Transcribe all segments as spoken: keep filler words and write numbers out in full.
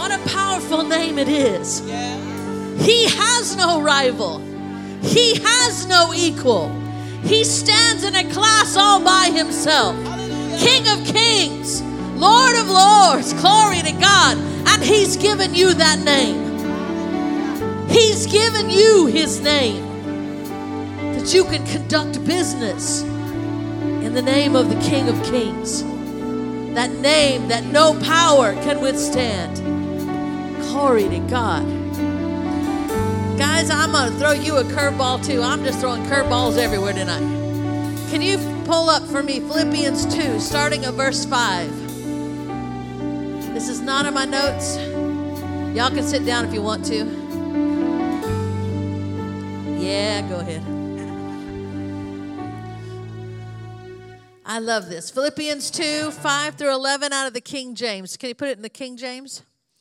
What a powerful name it is. Yeah. He has no rival. He has no equal. He stands in a class all by himself. Hallelujah. King of kings, Lord of lords, glory to God. And he's given you that name. He's given you his name, that you can conduct business in the name of the King of Kings. That name that no power can withstand. Glory to God. Guys, I'm going to throw you a curveball too. I'm just throwing curveballs everywhere tonight. Can you pull up for me Philippians two, starting at verse five? This is not in my notes. Y'all can sit down if you want to. Yeah, go ahead. I love this. Philippians two, five through eleven out of the King James. Can you put it in the King James?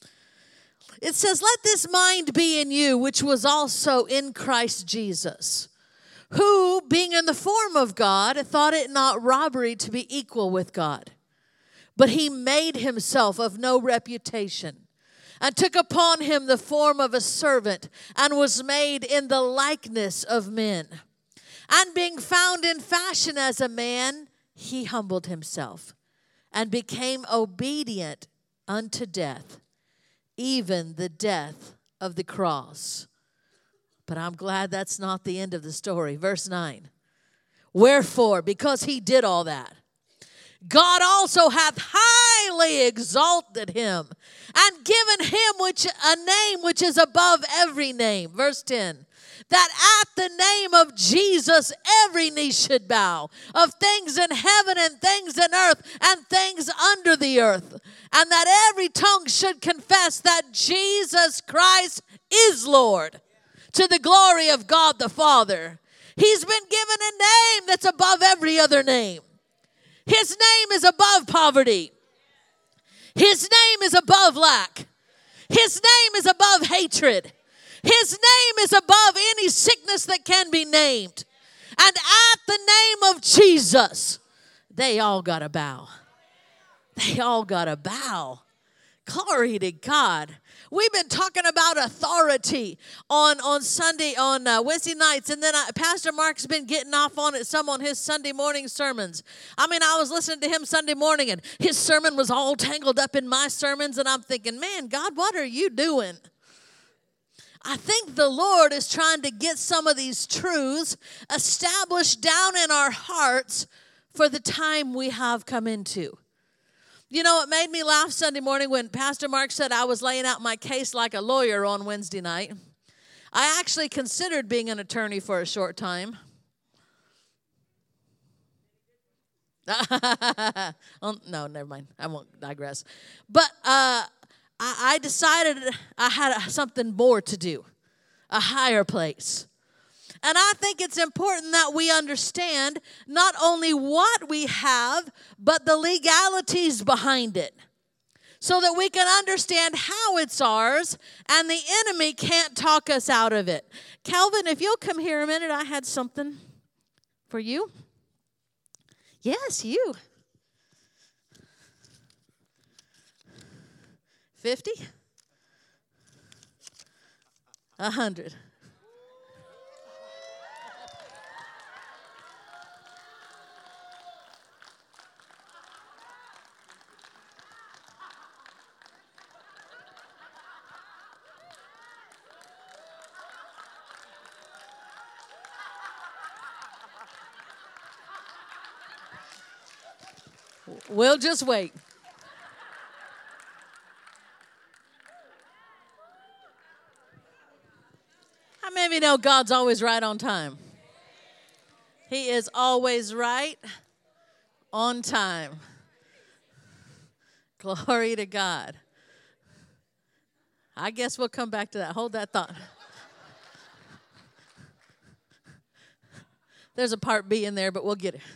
It says, let this mind be in you, which was also in Christ Jesus, who, being in the form of God, thought it not robbery to be equal with God. But he made himself of no reputation, and took upon him the form of a servant, and was made in the likeness of men. And being found in fashion as a man, he humbled himself, and became obedient unto death, even the death of the cross. But I'm glad that's not the end of the story. Verse nine. Wherefore, because he did all that, God also hath highly exalted him, and given him which a name which is above every name. Verse ten. That at the name of Jesus every knee should bow, of things in heaven and things in earth and things under the earth, and that every tongue should confess that Jesus Christ is Lord, to the glory of God the Father. He's been given a name that's above every other name. His name is above poverty. His name is above lack. His name is above hatred. His name is above any sickness that can be named. And at the name of Jesus, they all got to bow. They all got to bow. Glory to God. We've been talking about authority on, on Sunday, on uh, Wednesday nights, and then I, Pastor Mark's been getting off on it some on his Sunday morning sermons. I mean, I was listening to him Sunday morning, and his sermon was all tangled up in my sermons, and I'm thinking, man, God, what are you doing? I think the Lord is trying to get some of these truths established down in our hearts for the time we have come into. You know, it made me laugh Sunday morning when Pastor Mark said I was laying out my case like a lawyer on Wednesday night. I actually considered being an attorney for a short time. oh, no, never mind. I won't digress. But uh, I, I decided I had something more to do, a higher place. And I think it's important that we understand not only what we have, but the legalities behind it, so that we can understand how it's ours and the enemy can't talk us out of it. Calvin, if you'll come here a minute, I had something for you. Yes, you. fifty? A hundred. We'll just wait. How many of you know God's always right on time? He is always right on time. Glory to God. I guess we'll come back to that. Hold that thought. There's a part B in there, but we'll get it.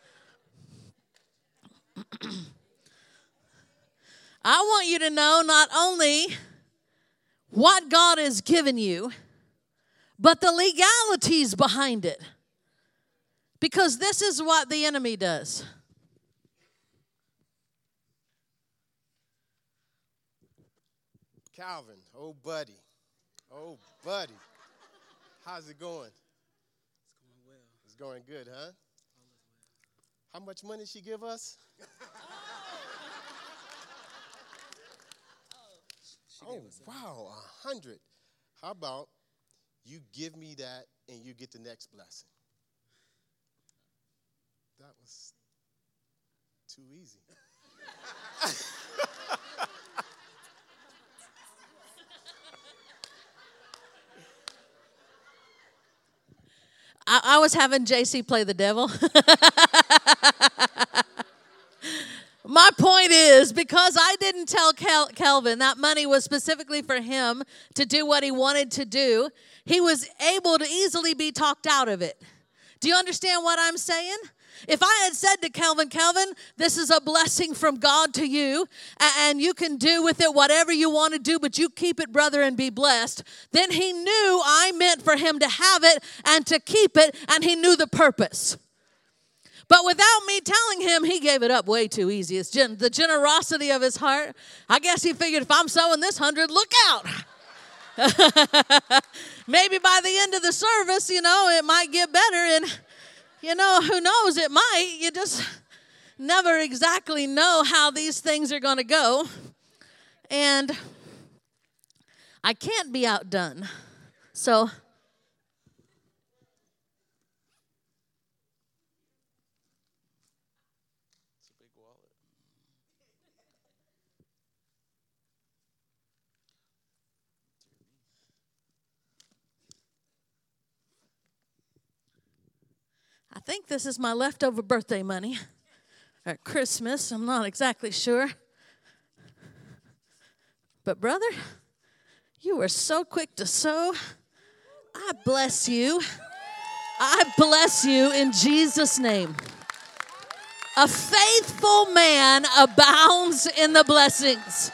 I want you to know not only what God has given you, but the legalities behind it. Because this is what the enemy does. Calvin, oh buddy, oh buddy, how's it going? It's going well. It's going good, huh? How much money did she give us? Oh, wow, a hundred. How about you give me that and you get the next blessing? That was too easy. I, I was having J C play the devil. My point is, because I didn't tell Cal- Calvin that money was specifically for him to do what he wanted to do, he was able to easily be talked out of it. Do you understand what I'm saying? If I had said to Calvin, Calvin, this is a blessing from God to you, and you can do with it whatever you want to do, but you keep it, brother, and be blessed, then he knew I meant for him to have it and to keep it, and he knew the purpose. But without me telling him, he gave it up way too easy. It's gen- the generosity of his heart. I guess he figured, if I'm sowing this hundred, look out. Maybe by the end of the service, you know, it might get better. And, you know, who knows, it might. You just never exactly know how these things are going to go. And I can't be outdone. So I think this is my leftover birthday money at Christmas. I'm not exactly sure. But, brother, you were so quick to sow. I bless you. I bless you in Jesus' name. A faithful man abounds in the blessings.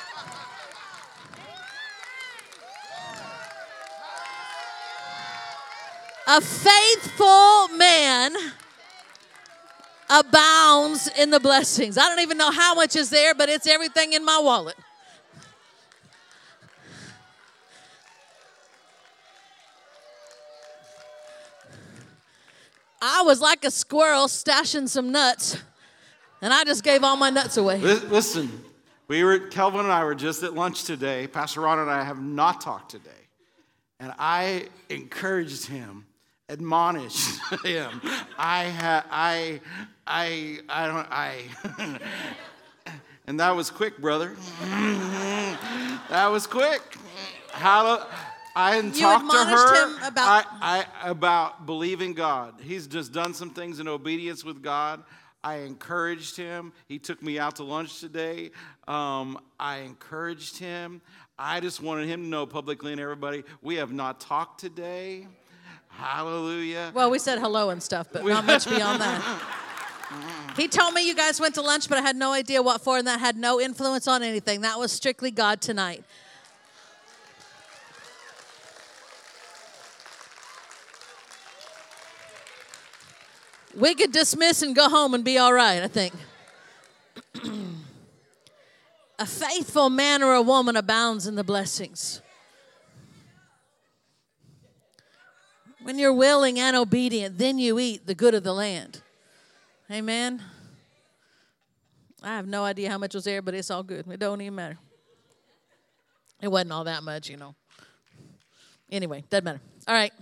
A faithful man abounds in the blessings. I don't even know how much is there, but it's everything in my wallet. I was like a squirrel stashing some nuts, and I just gave all my nuts away. Listen, we were Kelvin and I were just at lunch today. Pastor Ron and I have not talked today. And I encouraged him, admonished him. I had, I, I, I don't, I, and that was quick, brother. That was quick. How, I hadn't You talked to admonished her him about- I, I, about believing God. He's just done some things in obedience with God. I encouraged him. He took me out to lunch today. Um, I encouraged him. I just wanted him to know publicly and everybody, we have not talked today. Hallelujah. Well, we said hello and stuff, but not much beyond that. He told me you guys went to lunch, but I had no idea what for, and that had no influence on anything. That was strictly God tonight. We could dismiss and go home and be all right, I think. A faithful man or a woman abounds in the blessings. When you're willing and obedient, then you eat the good of the land. Amen. I have no idea how much was there, but it's all good. It don't even matter. It wasn't all that much, you know. Anyway, doesn't matter. All right.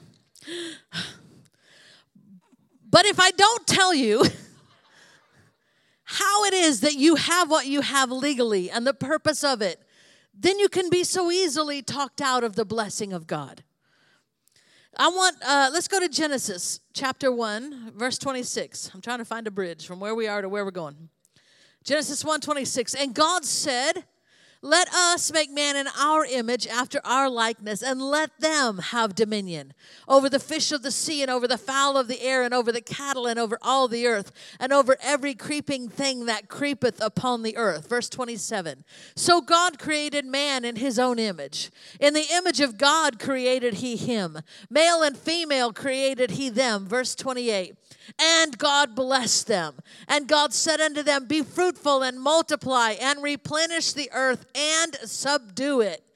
But if I don't tell you how it is that you have what you have legally and the purpose of it, then you can be so easily talked out of the blessing of God. I want, uh, let's go to Genesis chapter one, verse twenty-six. I'm trying to find a bridge from where we are to where we're going. Genesis one twenty-six. And God said, let us make man in our image after our likeness, and let them have dominion over the fish of the sea, and over the fowl of the air, and over the cattle, and over all the earth, and over every creeping thing that creepeth upon the earth. Verse twenty-seven. So God created man in his own image. In the image of God created he him. Male and female created he them. Verse twenty-eight. And God blessed them. And God said unto them, be fruitful and multiply and replenish the earth and subdue it.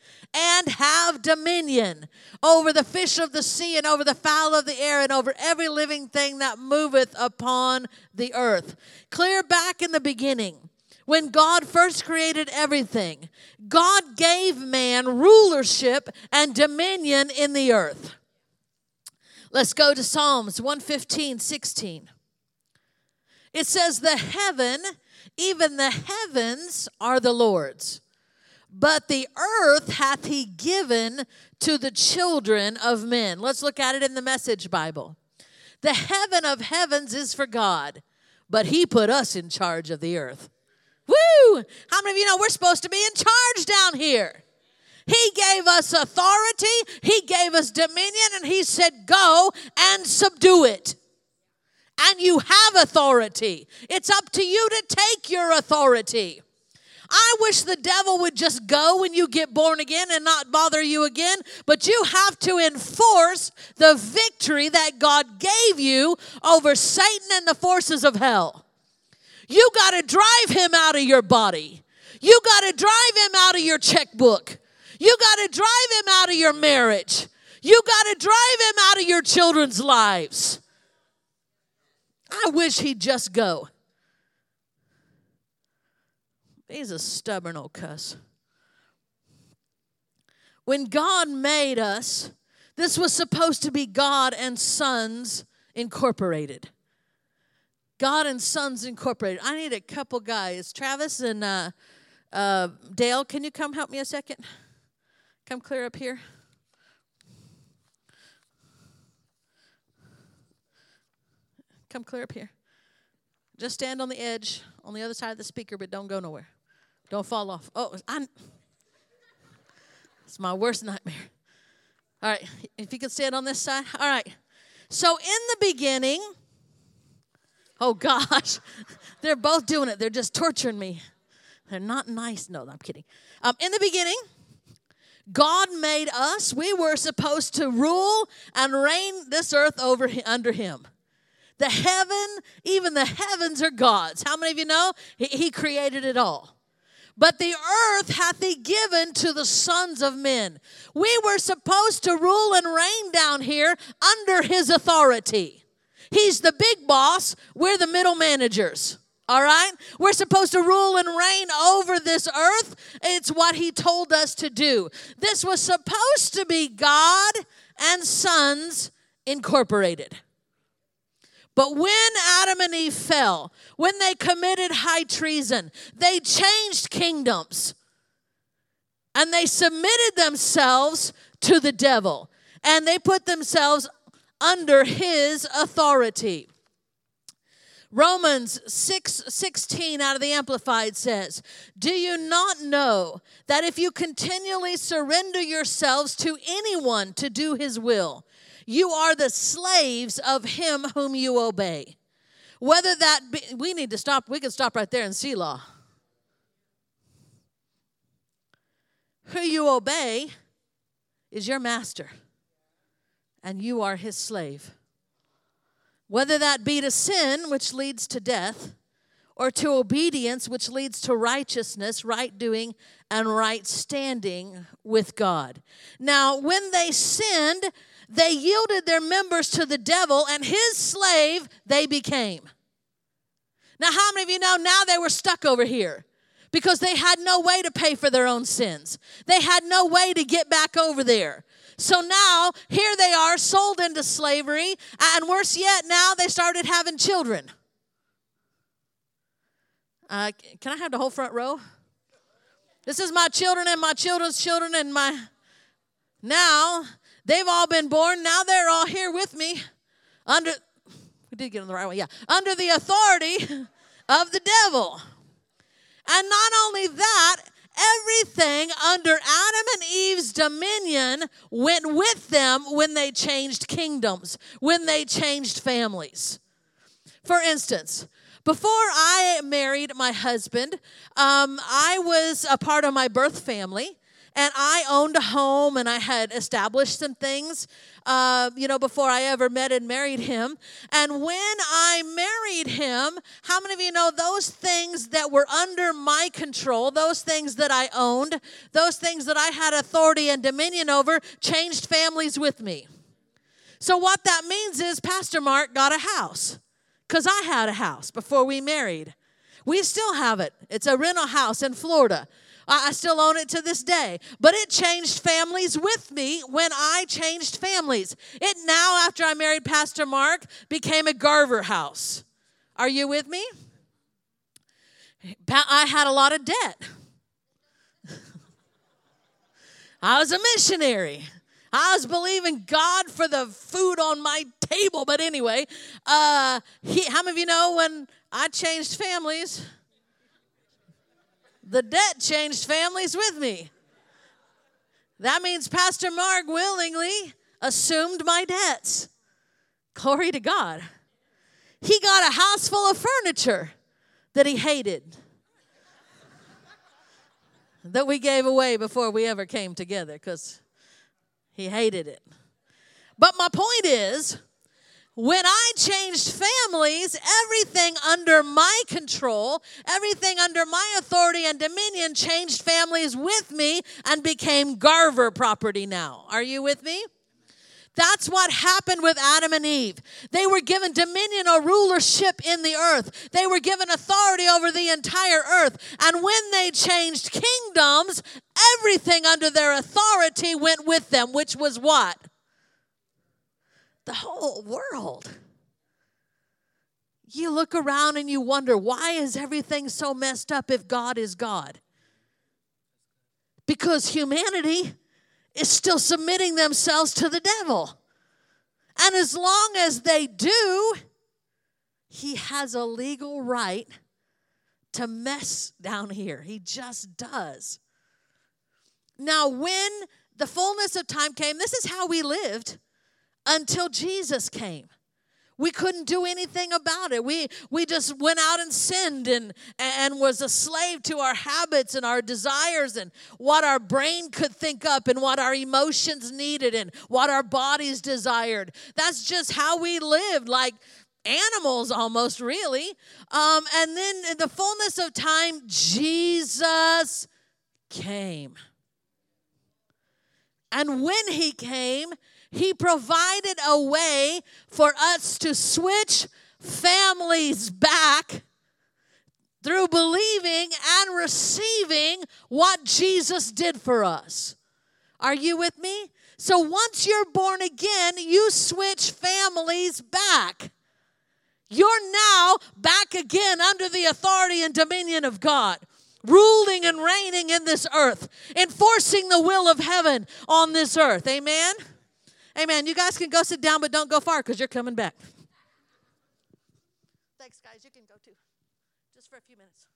and have dominion over the fish of the sea and over the fowl of the air and over every living thing that moveth upon the earth. Clear back in the beginning, when God first created everything, God gave man rulership and dominion in the earth. Let's go to Psalms one fifteen, sixteen. It says, the heaven, even the heavens are the Lord's, but the earth hath he given to the children of men. Let's look at it in the Message Bible. The heaven of heavens is for God, but he put us in charge of the earth. Woo! How many of you know we're supposed to be in charge down here? He gave us authority, he gave us dominion, and he said, go and subdue it. And you have authority. It's up to you to take your authority. I wish the devil would just go when you get born again and not bother you again, but you have to enforce the victory that God gave you over Satan and the forces of hell. You got to drive him out of your body. You got to drive him out of your checkbook. You got to drive him out of your marriage. You got to drive him out of your children's lives. I wish he'd just go. He's a stubborn old cuss. When God made us, this was supposed to be God and Sons Incorporated. God and Sons Incorporated. I need a couple guys. Travis and uh, uh, Dale, can you come help me a second? Come clear up here. Come clear up here. Just stand on the edge, on the other side of the speaker, but don't go nowhere. Don't fall off. Oh, I'm, it's my worst nightmare. All right, if you can stand on this side. All right. So in the beginning, oh gosh, they're both doing it. They're just torturing me. They're not nice. No, I'm kidding. Um, in the beginning, God made us. We were supposed to rule and reign this earth over under him. The heaven, even the heavens are God's. How many of you know? He, he created it all. But the earth hath he given to the sons of men. We were supposed to rule and reign down here under his authority. He's the big boss. We're the middle managers. All right? We're supposed to rule and reign over this earth. It's what he told us to do. This was supposed to be God and Sons Incorporated. But when Adam and Eve fell, when they committed high treason, they changed kingdoms. And they submitted themselves to the devil. And they put themselves under his authority. Romans six sixteen out of the Amplified says, do you not know that if you continually surrender yourselves to anyone to do his will, you are the slaves of him whom you obey? Whether that be, we need to stop, we can stop right there in Selah. Who you obey is your master, and you are his slave. Whether that be to sin, which leads to death, or to obedience, which leads to righteousness, right doing, and right standing with God. Now, when they sinned, they yielded their members to the devil, and his slave they became. Now, how many of you know now they were stuck over here because they had no way to pay for their own sins? They had no way to get back over there. So now, here they are, sold into slavery, and worse yet, now they started having children. Uh, can I have the whole front row? This is my children and my children's children and my... Now, they've all been born. Now they're all here with me under... We did get on the right way, yeah. Under the authority of the devil. And not only that, everything under Adam and Eve's dominion went with them when they changed kingdoms, when they changed families. For instance, before I married my husband, um, I was a part of my birth family, and I owned a home, and I had established some things, uh, you know, before I ever met and married him. And when I married him, how many of you know those things that were under my control, those things that I owned, those things that I had authority and dominion over, changed families with me? So what that means is Pastor Mark got a house, because I had a house before we married. We still have it. It's a rental house in Florida. I still own it to this day. But it changed families with me when I changed families. It now, after I married Pastor Mark, became a Garver house. Are you with me? I had a lot of debt. I was a missionary. I was believing God for the food on my table. But anyway, uh, he, how many of you know when I changed families, the debt changed families with me? That means Pastor Mark willingly assumed my debts. Glory to God. He got a house full of furniture that he hated, that we gave away before we ever came together because he hated it. But my point is, when I changed families, everything under my control, everything under my authority and dominion changed families with me and became Garver property now. Are you with me? That's what happened with Adam and Eve. They were given dominion or rulership in the earth. They were given authority over the entire earth. And when they changed kingdoms, everything under their authority went with them, which was what? The whole world. You look around and you wonder, why is everything so messed up if God is God? Because humanity is still submitting themselves to the devil. And as long as they do, he has a legal right to mess down here. He just does. Now, when the fullness of time came, this is how we lived until Jesus came. We couldn't do anything about it. We we just went out and sinned and, and was a slave to our habits and our desires and what our brain could think up and what our emotions needed and what our bodies desired. That's just how we lived, like animals almost, really. Um, and then in the fullness of time, Jesus came. And when he came, he provided a way for us to switch families back through believing and receiving what Jesus did for us. Are you with me? So once you're born again, you switch families back. You're now back again under the authority and dominion of God, ruling and reigning in this earth, enforcing the will of heaven on this earth. Amen? Amen. You guys can go sit down, but don't go far because you're coming back. Thanks, guys. You can go too. Just for a few minutes.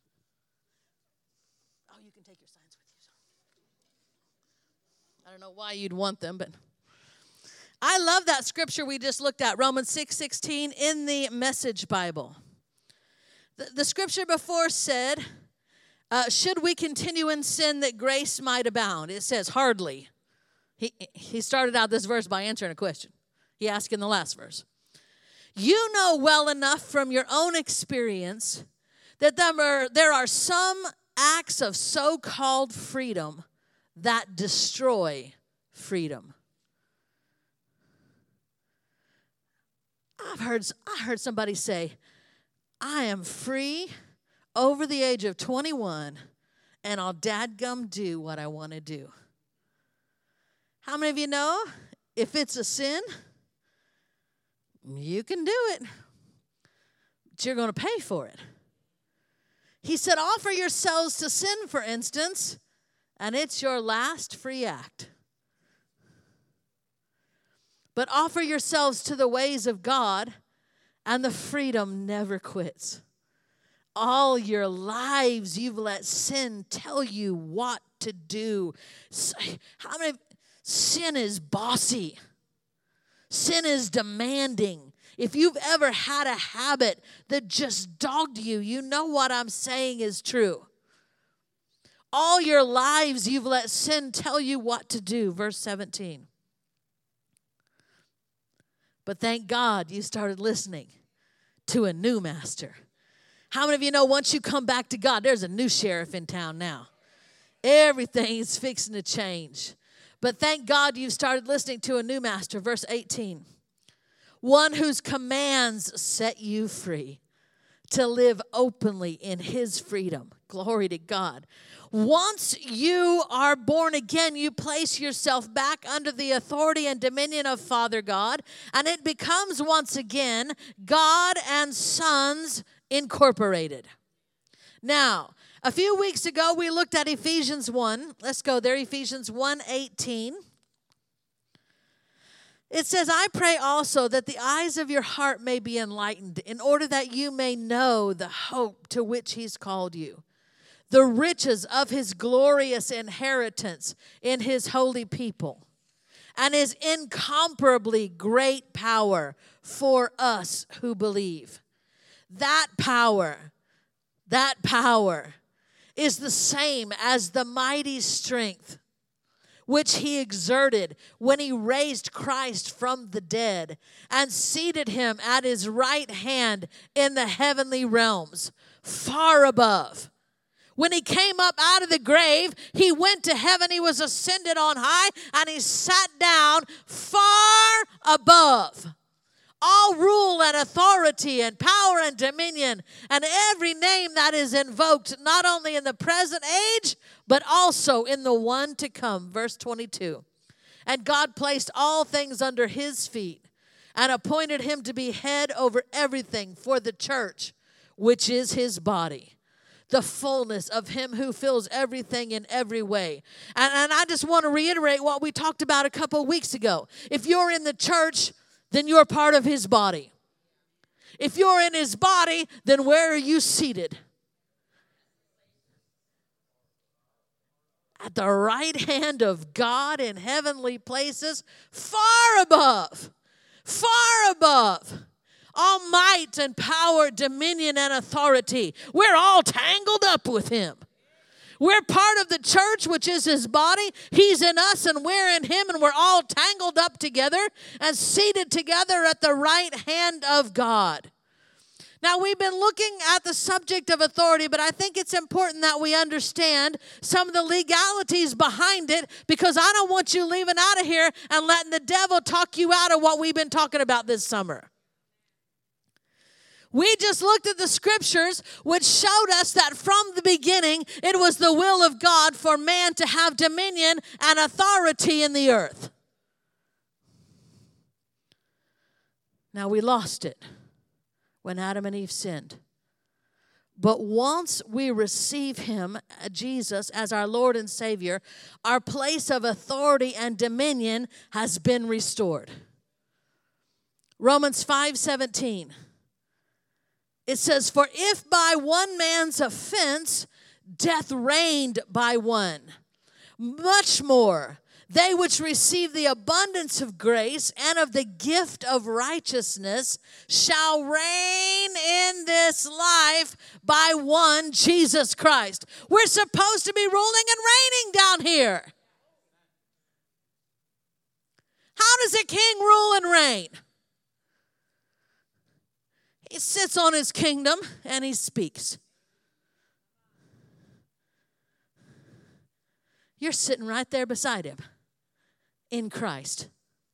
Oh, you can take your signs with you. I don't know why you'd want them, but I love that scripture we just looked at, Romans six sixteen in the Message Bible. The, the scripture before said, uh, should we continue in sin that grace might abound? It says, hardly. He, he started out this verse by answering a question. He asked in the last verse. You know well enough from your own experience that there are, there are some acts of so-called freedom that destroy freedom. I've heard, I heard somebody say, I am free over the age of twenty-one, and I'll dadgum do what I want to do. How many of you know if it's a sin, you can do it, but you're going to pay for it? He said, offer yourselves to sin, for instance, and it's your last free act. But offer yourselves to the ways of God, and the freedom never quits. All your lives, you've let sin tell you what to do. How many? Sin is bossy. Sin is demanding. If you've ever had a habit that just dogged you, you know what I'm saying is true. All your lives you've let sin tell you what to do. Verse seventeen. But thank God you started listening to a new master. How many of you know once you come back to God, there's a new sheriff in town now? Everything is fixing to change. But thank God you've started listening to a new master. Verse eighteen. One whose commands set you free to live openly in his freedom. Glory to God. Once you are born again, you place yourself back under the authority and dominion of Father God, and it becomes once again God and Sons Incorporated. Now, a few weeks ago, we looked at Ephesians one. Let's go there, Ephesians one eighteen. It says, I pray also that the eyes of your heart may be enlightened, in order that you may know the hope to which he's called you, the riches of his glorious inheritance in his holy people, and his incomparably great power for us who believe. That power, that power is the same as the mighty strength which he exerted when he raised Christ from the dead and seated him at his right hand in the heavenly realms, far above. When he came up out of the grave, he went to heaven, he was ascended on high, and he sat down far above all rule and authority and power and dominion and every name that is invoked, not only in the present age, but also in the one to come. Verse twenty-two. And God placed all things under his feet and appointed him to be head over everything for the church, which is his body, the fullness of him who fills everything in every way. And, and I just want to reiterate what we talked about a couple of weeks ago. If you're in the church, then you're part of his body. If you're in his body, then where are you seated? At the right hand of God in heavenly places, far above, far above all might and power, dominion and authority. We're all tangled up with him. We're part of the church, which is his body. He's in us and we're in him, and we're all tangled up together and seated together at the right hand of God. Now, we've been looking at the subject of authority, but I think it's important that we understand some of the legalities behind it, because I don't want you leaving out of here and letting the devil talk you out of what we've been talking about this summer. We just looked at the scriptures, which showed us that from the beginning, it was the will of God for man to have dominion and authority in the earth. Now, we lost it when Adam and Eve sinned. But once we receive him, Jesus, as our Lord and Savior, our place of authority and dominion has been restored. Romans five seventeen. It says, for if by one man's offense death reigned by one, much more they which receive the abundance of grace and of the gift of righteousness shall reign in this life by one, Jesus Christ. We're supposed to be ruling and reigning down here. How does a king rule and reign? He sits on his kingdom and he speaks. You're sitting right there beside him in Christ,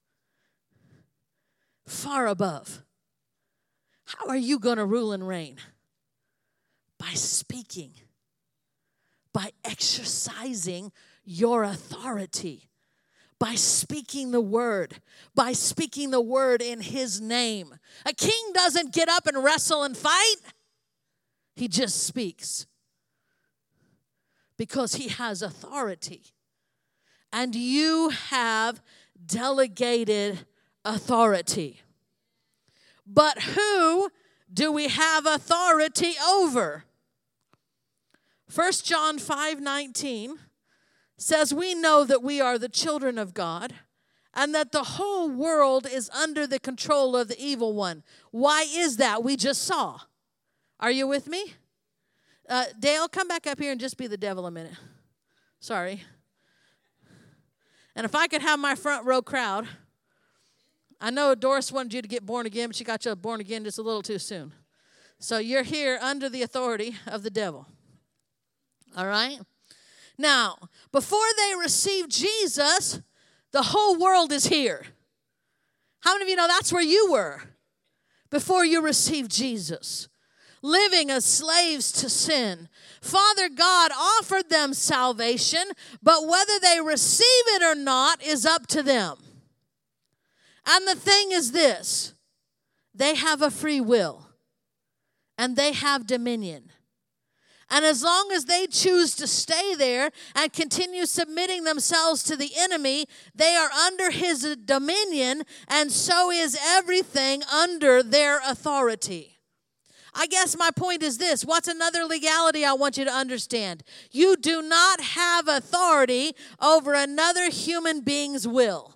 far above. How are you going to rule and reign? By speaking, by exercising your authority, by speaking the word, by speaking the word in his name. A king doesn't get up and wrestle and fight. He just speaks because he has authority. And you have delegated authority. But who do we have authority over? First John five nineteen says, we know that we are the children of God and that the whole world is under the control of the evil one. Why is that? We just saw. Are you with me? Uh, Dale, come back up here and just be the devil a minute. Sorry. And if I could have my front row crowd, I know Doris wanted you to get born again, but she got you born again just a little too soon. So you're here under the authority of the devil. All right? Now, before they receive Jesus, the whole world is here. How many of you know that's where you were before you received Jesus? Living as slaves to sin. Father God offered them salvation, but whether they receive it or not is up to them. And the thing is this, they have a free will, and they have dominion. And as long as they choose to stay there and continue submitting themselves to the enemy, they are under his dominion, and so is everything under their authority. I guess my point is this. What's another legality I want you to understand? You do not have authority over another human being's will.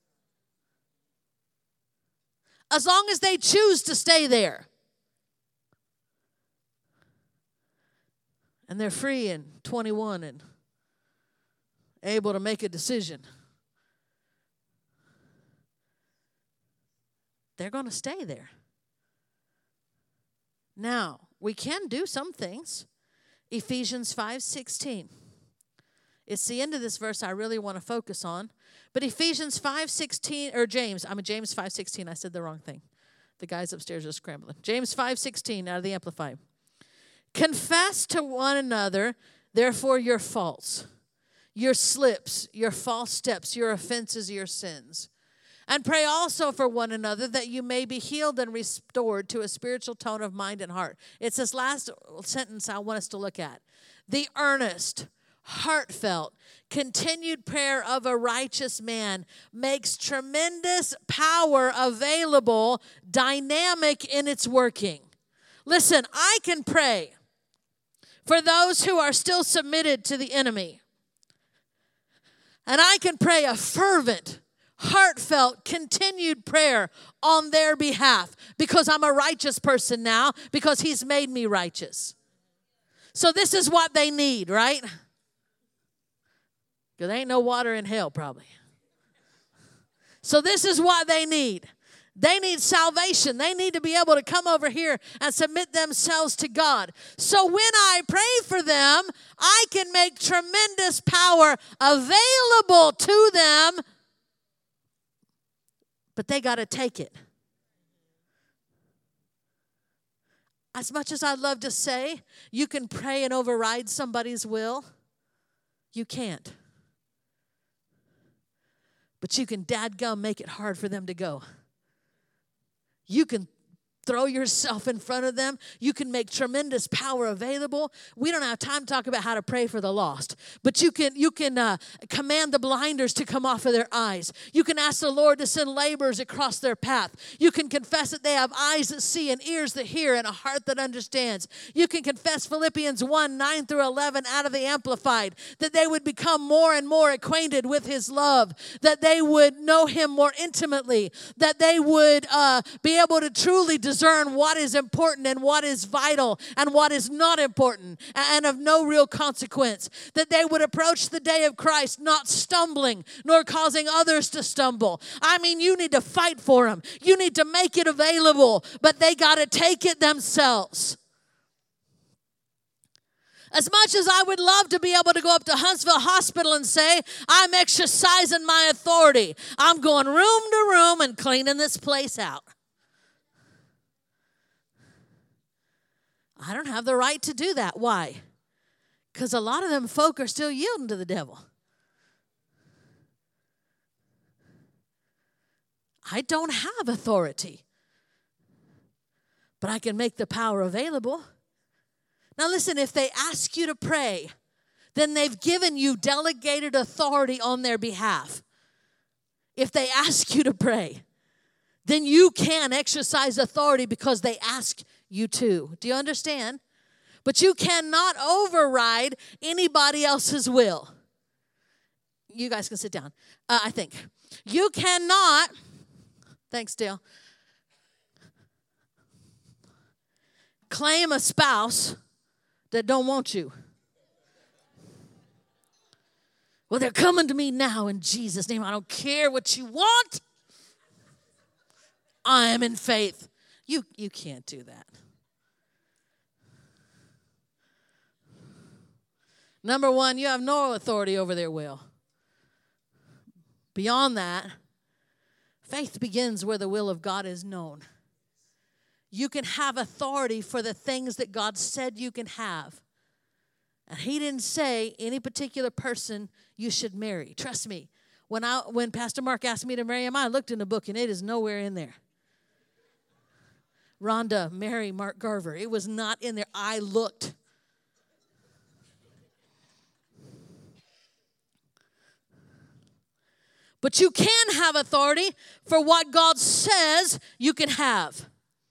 As long as they choose to stay there. And they're free and twenty-one and able to make a decision. They're going to stay there. Now, we can do some things. Ephesians five sixteen. It's the end of this verse I really want to focus on. But Ephesians five sixteen, or James, I'm a James five sixteen. I said the wrong thing. The guys upstairs are scrambling. James five sixteen out of the Amplified. Confess to one another, therefore, your faults, your slips, your false steps, your offenses, your sins. And pray also for one another that you may be healed and restored to a spiritual tone of mind and heart. It's this last sentence I want us to look at. The earnest, heartfelt, continued prayer of a righteous man makes tremendous power available, dynamic in its working. Listen, I can pray for those who are still submitted to the enemy. And I can pray a fervent, heartfelt, continued prayer on their behalf because I'm a righteous person now because he's made me righteous. So this is what they need, right? Because there ain't no water in hell probably. So this is what they need. They need salvation. They need to be able to come over here and submit themselves to God. So when I pray for them, I can make tremendous power available to them, but they got to take it. As much as I'd love to say you can pray and override somebody's will, you can't. But you can dadgum make it hard for them to go. You can throw yourself in front of them. You can make tremendous power available. We don't have time to talk about how to pray for the lost. But you can you can uh, command the blinders to come off of their eyes. You can ask the Lord to send laborers across their path. You can confess that they have eyes that see and ears that hear and a heart that understands. You can confess Philippians one, nine through eleven out of the Amplified, that they would become more and more acquainted with his love, that they would know him more intimately, that they would uh, be able to truly discern what is important and what is vital and what is not important and of no real consequence. That they would approach the day of Christ not stumbling nor causing others to stumble. I mean, you need to fight for them. You need to make it available, but they got to take it themselves. As much as I would love to be able to go up to Huntsville Hospital and say, I'm exercising my authority. I'm going room to room and cleaning this place out. I don't have the right to do that. Why? Because a lot of them folk are still yielding to the devil. I don't have authority, but I can make the power available. Now listen, if they ask you to pray, then they've given you delegated authority on their behalf. If they ask you to pray, then you can exercise authority because they ask you to. Do you understand? But you cannot override anybody else's will. You guys can sit down, uh, I think. You cannot, thanks, Dale, claim a spouse that don't want you. Well, they're coming to me now in Jesus' name. I don't care what you want. I am in faith. You, you can't do that. Number one, you have no authority over their will. Beyond that, faith begins where the will of God is known. You can have authority for the things that God said you can have. And he didn't say any particular person you should marry. Trust me, when I when Pastor Mark asked me to marry him, I looked in the book and it is nowhere in there. Rhonda, marry Mark Garver. It was not in there. I looked. But you can have authority for what God says you can have.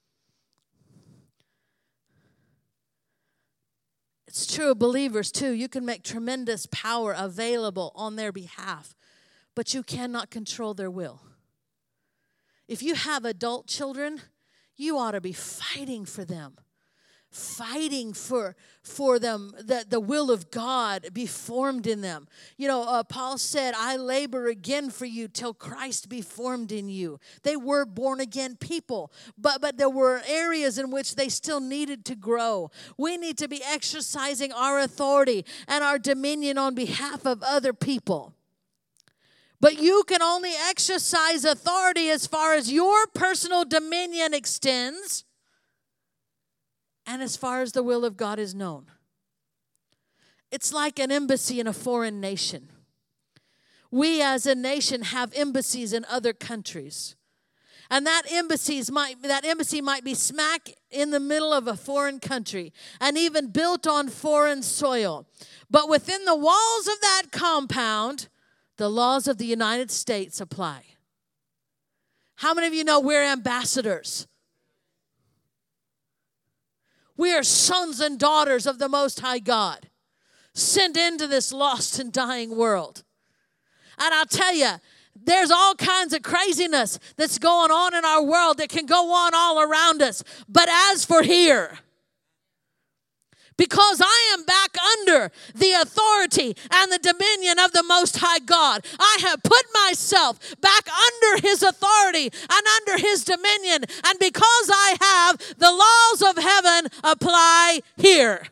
It's true of believers too. You can make tremendous power available on their behalf, but you cannot control their will. If you have adult children, you ought to be fighting for them. Fighting for, for them, that the will of God be formed in them. You know, uh, Paul said, I labor again for you till Christ be formed in you. They were born again people, but, but there were areas in which they still needed to grow. We need to be exercising our authority and our dominion on behalf of other people. But you can only exercise authority as far as your personal dominion extends and as far as the will of God is known. It's like an embassy in a foreign nation. We as a nation have embassies in other countries. And that embassies might that embassy might be smack in the middle of a foreign country and even built on foreign soil. But within the walls of that compound, the laws of the United States apply. How many of you know we're ambassadors? We are sons and daughters of the Most High God, sent into this lost and dying world. And I'll tell you, there's all kinds of craziness that's going on in our world that can go on all around us. But as for here, because I am back under the authority and the dominion of the Most High God, I have put myself back under His authority and under His dominion. And because I have, the laws of heaven apply here.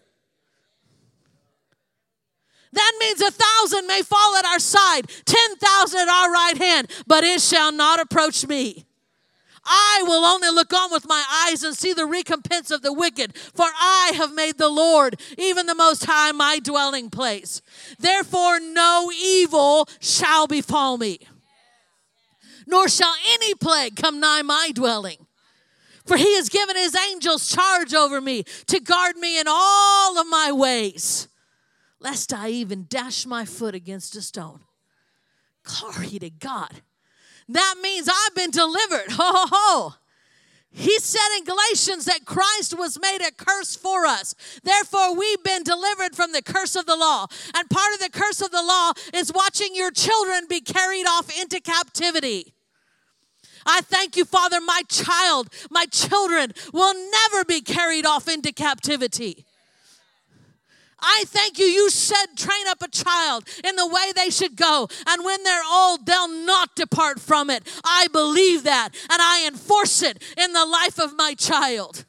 That means a thousand may fall at our side, ten thousand at our right hand, but it shall not approach me. I will only look on with my eyes and see the recompense of the wicked, for I have made the Lord, even the Most High, my dwelling place. Therefore no evil shall befall me, nor shall any plague come nigh my dwelling. For He has given His angels charge over me to guard me in all of my ways, lest I even dash my foot against a stone. Glory to God. That means I've been delivered. Ho, ho, ho. He said in Galatians that Christ was made a curse for us. Therefore, we've been delivered from the curse of the law. And part of the curse of the law is watching your children be carried off into captivity. I thank you, Father, my child, my children will never be carried off into captivity. I thank you. You said train up a child in the way they should go. And when they're old, they'll not depart from it. I believe that. And I enforce it in the life of my child.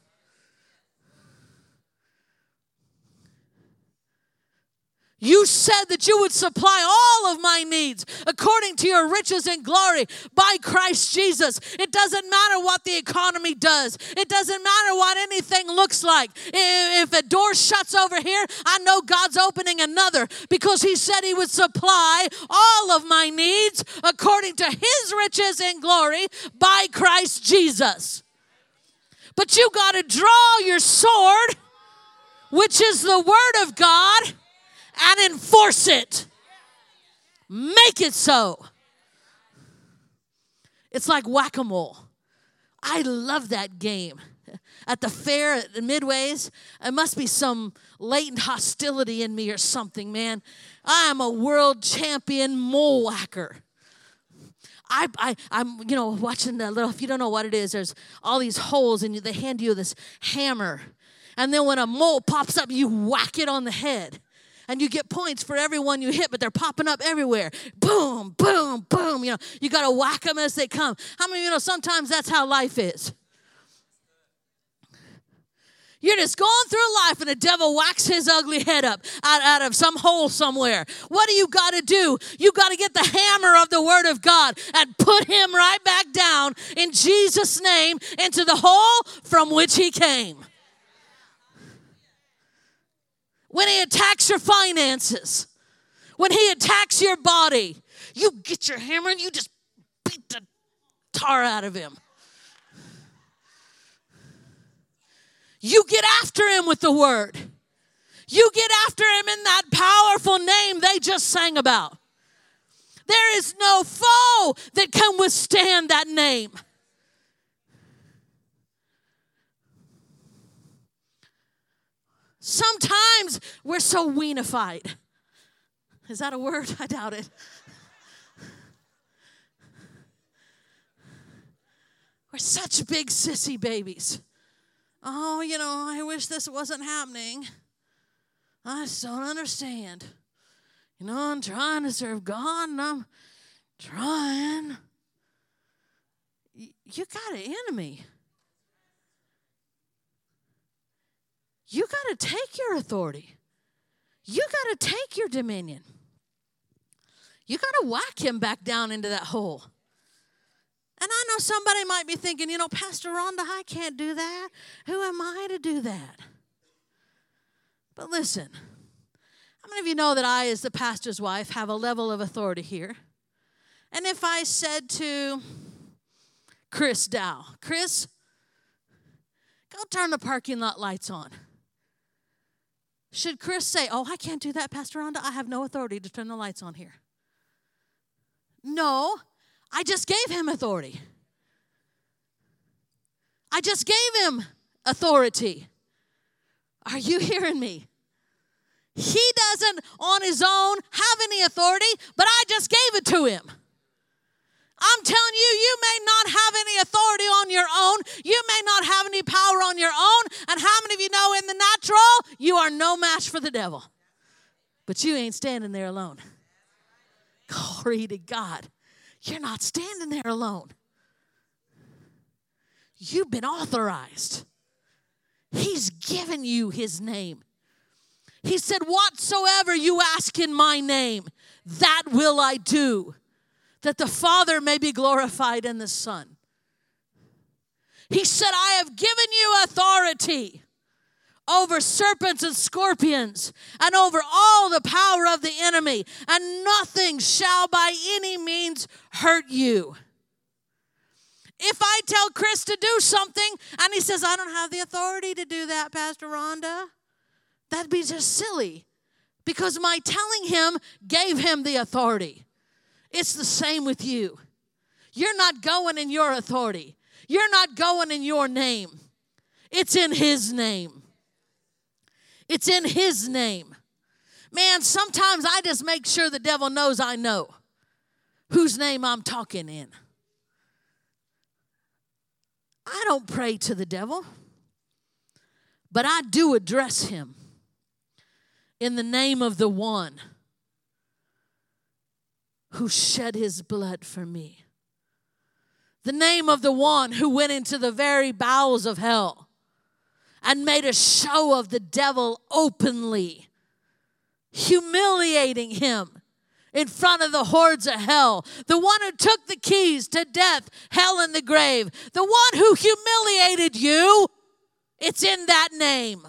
You said that you would supply all of my needs according to your riches and glory by Christ Jesus. It doesn't matter what the economy does. It doesn't matter what anything looks like. If a door shuts over here, I know God's opening another, because He said He would supply all of my needs according to His riches and glory by Christ Jesus. But you got to draw your sword, which is the Word of God, and enforce it. Make it so. It's like whack-a-mole. I love that game. At the fair at the Midways, there must be some latent hostility in me or something, man. I am a world champion mole whacker. I, I, I'm, you know, watching that little, if you don't know what it is, there's all these holes and they hand you this hammer. And then when a mole pops up, you whack it on the head. And you get points for every one you hit, but they're popping up everywhere. Boom, boom, boom. You know, you got to whack them as they come. How many of you know sometimes that's how life is? You're just going through life and the devil whacks his ugly head up out, out of some hole somewhere. What do you got to do? You got to get the hammer of the word of God and put him right back down in Jesus' name into the hole from which he came. When he attacks your finances, when he attacks your body, you get your hammer and you just beat the tar out of him. You get after him with the word. You get after him in that powerful name they just sang about. There is no foe that can withstand that name. Sometimes we're so weenified. Is that a word? I doubt it. We're such big sissy babies. Oh, you know, I wish this wasn't happening. I just don't understand. You know, I'm trying to serve God, and I'm trying. You got an enemy. You got to take your authority. You got to take your dominion. You got to whack him back down into that hole. And I know somebody might be thinking, you know, Pastor Rhonda, I can't do that. Who am I to do that? But listen, how many of you know that I, as the pastor's wife, have a level of authority here? And if I said to Chris Dow, Chris, go turn the parking lot lights on. Should Chris say, oh, I can't do that, Pastor Rhonda. I have no authority to turn the lights on here. No. I just gave him authority. I just gave him authority. Are you hearing me? He doesn't on his own have any authority, but I just gave it to him. I'm telling you, you may not have any authority on your own. You may not have any power on your own. And how many of you know in the natural, you are no match for the devil. But you ain't standing there alone. Glory to God. You're not standing there alone. You've been authorized. He's given you his name. He said, whatsoever you ask in my name, that will I do, that the Father may be glorified in the Son. He said, I have given you authority over serpents and scorpions and over all the power of the enemy, and nothing shall by any means hurt you. If I tell Chris to do something and he says, I don't have the authority to do that, Pastor Rhonda, that'd be just silly, because my telling him gave him the authority. It's the same with you. You're not going in your authority. You're not going in your name. It's in his name. It's in his name. Man, sometimes I just make sure the devil knows I know whose name I'm talking in. I don't pray to the devil, but I do address him in the name of the one who shed his blood for me. The name of the one who went into the very bowels of hell and made a show of the devil openly, humiliating him in front of the hordes of hell. The one who took the keys to death, hell, and the grave. The one who humiliated you. It's in that name.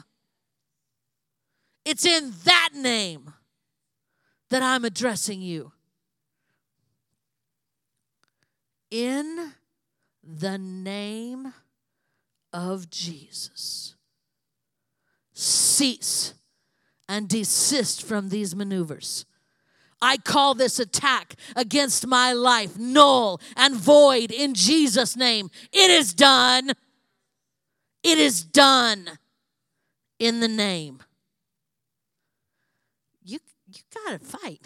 It's in that name that I'm addressing you. In the name of Jesus, cease and desist from these maneuvers. I call this attack against my life null and void in Jesus' name. It is done. It is done in the name. You, you got to fight.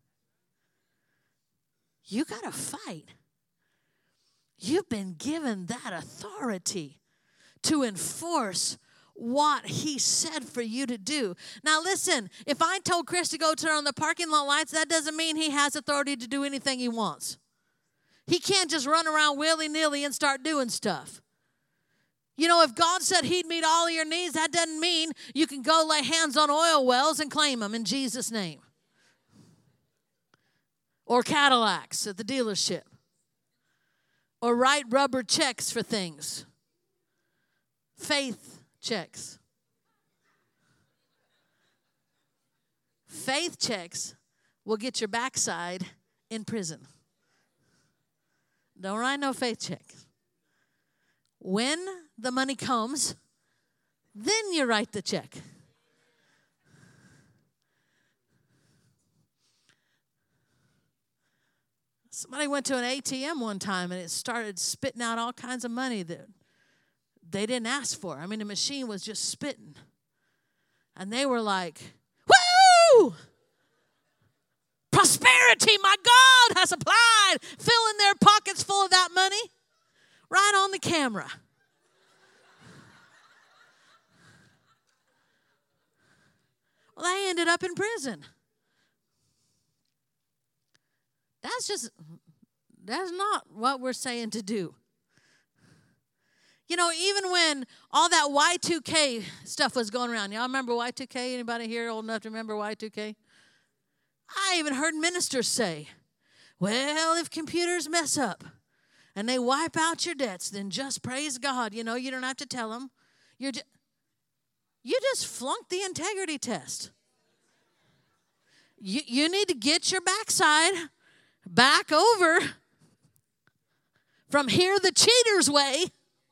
You got to fight. You've been given that authority to enforce what he said for you to do. Now listen, if I told Chris to go turn on the parking lot lights, that doesn't mean he has authority to do anything he wants. He can't just run around willy-nilly and start doing stuff. You know, if God said he'd meet all of your needs, that doesn't mean you can go lay hands on oil wells and claim them in Jesus' name. Or Cadillacs at the dealership. Or write rubber checks for things. Faith checks. Faith checks will get your backside in prison. Don't write no faith check. When the money comes, then you write the check. Somebody went to an A T M one time and it started spitting out all kinds of money that they didn't ask for. I mean, the machine was just spitting. And they were like, woo! Prosperity, my God has supplied, filling their pockets full of that money right on the camera. Well, they ended up in prison. That's just, that's not what we're saying to do. You know, even when all that Y two K stuff was going around. Y'all remember Y two K? Anybody here old enough to remember Y two K? I even heard ministers say, well, if computers mess up and they wipe out your debts, then just praise God. You know, you don't have to tell them. You're just, you just flunked the integrity test. You, you need to get your backside back over from here the cheater's way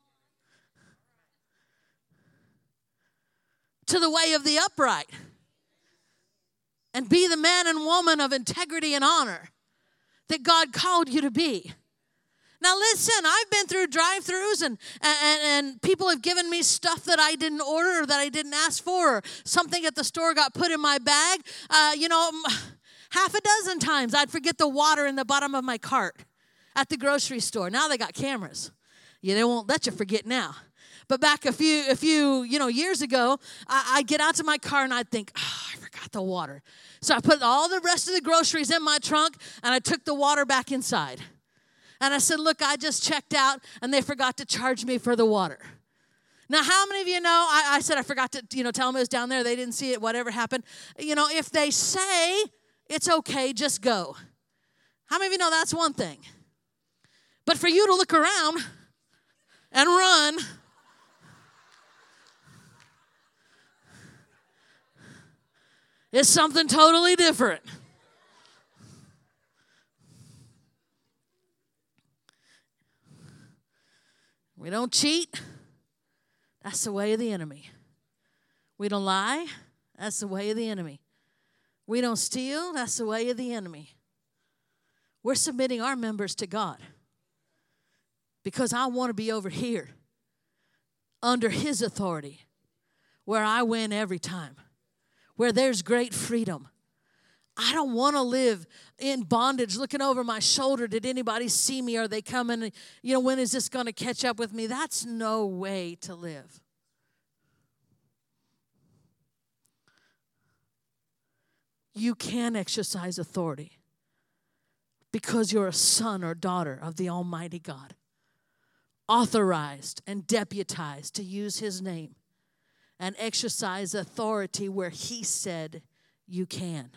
to the way of the upright. And be the man and woman of integrity and honor that God called you to be. Now listen, I've been through drive-thrus and, and, and people have given me stuff that I didn't order or that I didn't ask for. Or something at the store got put in my bag. Uh, you know, half a dozen times I'd forget the water in the bottom of my cart at the grocery store. Now they got cameras. Yeah, they won't let you forget now. But back a few, a few, you know, years ago, I, I'd get out to my car and I'd think, oh, I forgot the water. So I put all the rest of the groceries in my trunk and I took the water back inside. And I said, look, I just checked out and they forgot to charge me for the water. Now, how many of you know, I, I said I forgot to, you know, tell them it was down there. They didn't see it, whatever happened. You know, if they say it's okay, just go. How many of you know that's one thing? But for you to look around and run, is something totally different. We don't cheat. That's the way of the enemy. We don't lie. That's the way of the enemy. We don't steal. That's the way of the enemy. We're submitting our members to God because I want to be over here under his authority where I win every time, where there's great freedom. I don't want to live in bondage looking over my shoulder. Did anybody see me? Are they coming? You know, when is this going to catch up with me? That's no way to live. You can exercise authority because you're a son or daughter of the Almighty God, authorized and deputized to use his name and exercise authority where he said you can.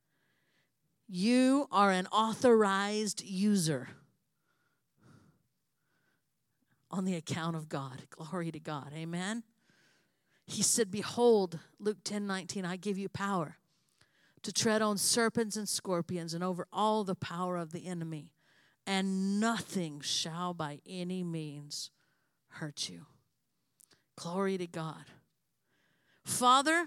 You are an authorized user on the account of God. Glory to God. Amen. He said, behold, Luke ten nineteen, I give you power to tread on serpents and scorpions and over all the power of the enemy, and nothing shall by any means hurt you. Glory to God. Father,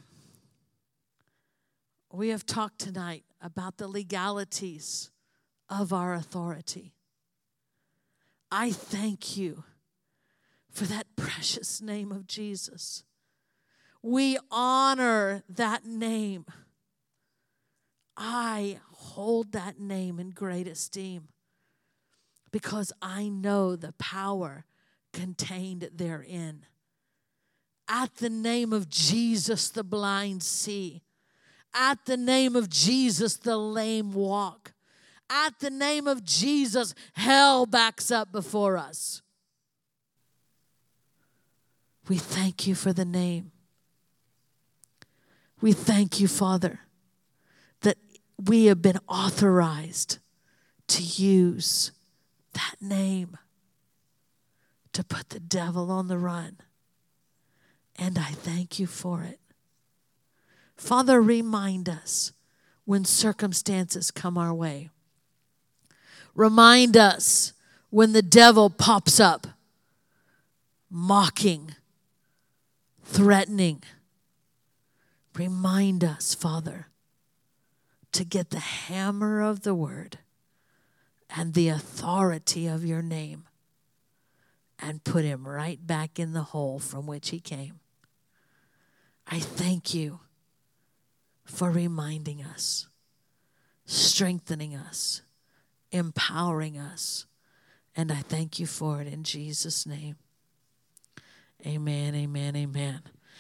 we have talked tonight about the legalities of our authority. I thank you for that precious name of Jesus. We honor that name. I hold that name in great esteem because I know the power contained therein. At the name of Jesus, the blind see. At the name of Jesus, the lame walk. At the name of Jesus, hell backs up before us. We thank you for the name. We thank you, Father, that we have been authorized to use that name to put the devil on the run. And I thank you for it. Father, remind us when circumstances come our way. Remind us when the devil pops up, mocking, threatening. Remind us, Father, to get the hammer of the word and the authority of your name and put him right back in the hole from which he came. I thank you for reminding us, strengthening us, empowering us. And I thank you for it in Jesus' name. Amen, amen, amen.